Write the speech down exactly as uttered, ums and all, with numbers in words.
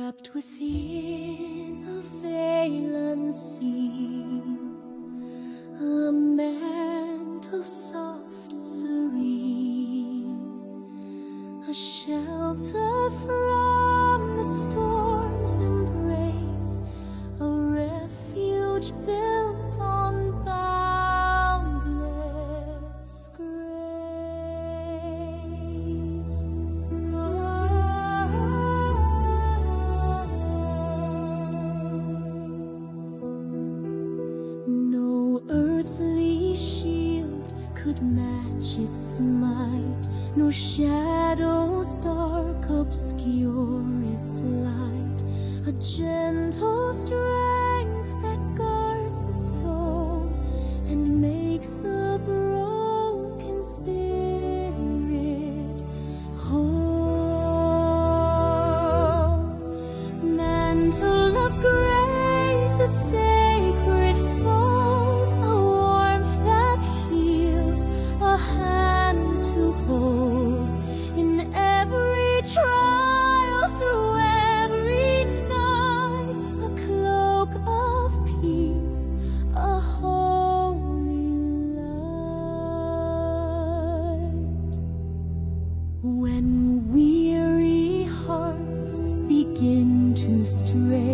Wrapped within a veil unseen, a mantle soft, serene, a shelter from the storm's embrace, a refuge built on boundless grace. No earthly shield could match its might, no shadows dark obscure its light. A gentle strength that guards the soul and makes the broken spirit whole. Mantle of grace, a sacred fold, a warmth that heals, a hand to hold in every trial, through every night, a cloak of peace, a holy light. When weary hearts begin to stray,